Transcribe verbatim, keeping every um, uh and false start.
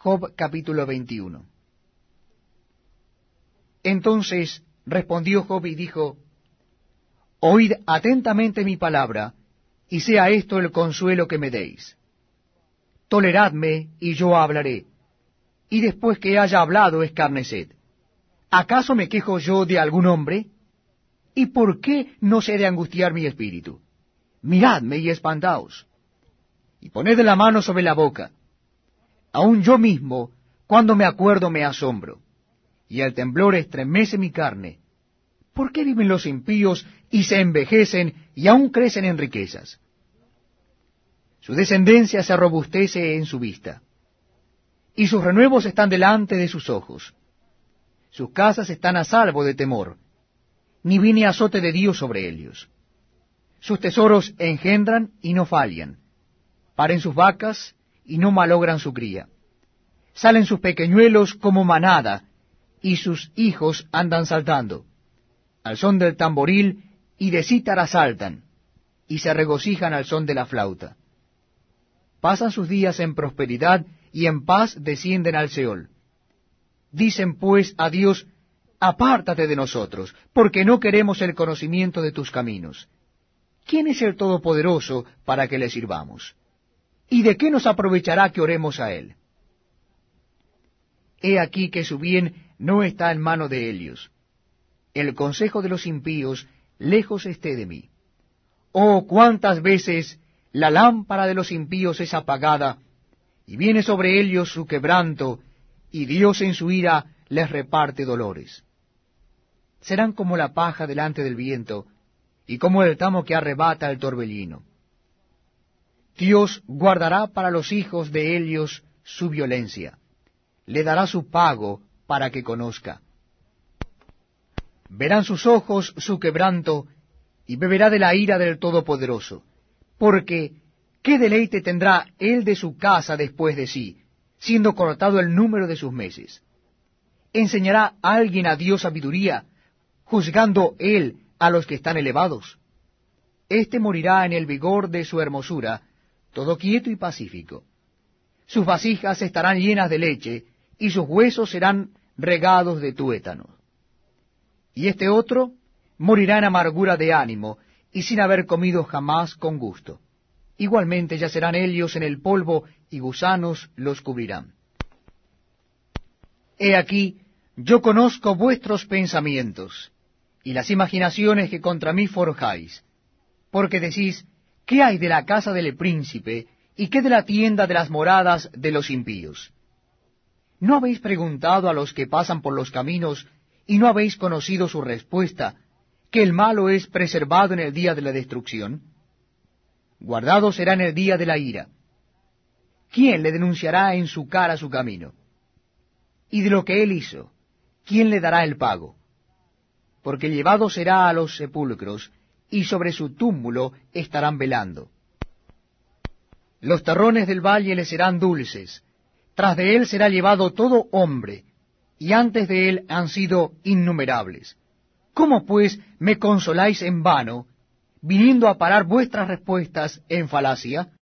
Job capítulo veintiuno. Entonces respondió Job y dijo: Oíd atentamente mi palabra, y sea esto el consuelo que me deis. Toleradme, y yo hablaré, y después que haya hablado escarneced. ¿Acaso me quejo yo de algún hombre? ¿Y por qué no se de angustiar mi espíritu? Miradme y espantaos, y poned la mano sobre la boca. Aun yo mismo, cuando me acuerdo, me asombro, y el temblor estremece mi carne. ¿Por qué viven los impíos y se envejecen y aún crecen en riquezas? Su descendencia se robustece en su vista, y sus renuevos están delante de sus ojos. Sus casas están a salvo de temor, ni viene azote de Dios sobre ellos. Sus tesoros engendran y no fallan, paren sus vacas y no malogran su cría. Salen sus pequeñuelos como manada, y sus hijos andan saltando. Al son del tamboril y de cítara saltan, y se regocijan al son de la flauta. Pasan sus días en prosperidad, y en paz descienden al Seol. Dicen pues a Dios: apártate de nosotros, porque no queremos el conocimiento de tus caminos. ¿Quién es el Todopoderoso para que le sirvamos? ¿Y de qué nos aprovechará que oremos a él? He aquí que su bien no está en mano de ellos. El consejo de los impíos lejos esté de mí. Oh, cuántas veces la lámpara de los impíos es apagada, y viene sobre ellos su quebranto, y Dios en su ira les reparte dolores. Serán como la paja delante del viento, y como el tamo que arrebata el torbellino. Dios guardará para los hijos de ellos su violencia, le dará su pago para que conozca. Verán sus ojos su quebranto, y beberá de la ira del Todopoderoso, porque ¿qué deleite tendrá él de su casa después de sí, siendo cortado el número de sus meses? ¿Enseñará alguien a Dios sabiduría, juzgando él a los que están elevados? Éste morirá en el vigor de su hermosura, todo quieto y pacífico. Sus vasijas estarán llenas de leche, y sus huesos serán regados de tuétano. Y este otro morirá en amargura de ánimo, y sin haber comido jamás con gusto. Igualmente yacerán ellos en el polvo, y gusanos los cubrirán. He aquí, yo conozco vuestros pensamientos, y las imaginaciones que contra mí forjáis, porque decís: ¿qué hay de la casa del príncipe, y qué de la tienda de las moradas de los impíos? ¿No habéis preguntado a los que pasan por los caminos, y no habéis conocido su respuesta, que el malo es preservado en el día de la destrucción? Guardado será en el día de la ira. ¿Quién le denunciará en su cara su camino? Y de lo que él hizo, ¿quién le dará el pago? Porque llevado será a los sepulcros, y sobre su túmulo estarán velando. Los terrones del valle le serán dulces, tras de él será llevado todo hombre, y antes de él han sido innumerables. ¿Cómo pues me consoláis en vano, viniendo a parar vuestras respuestas en falacia?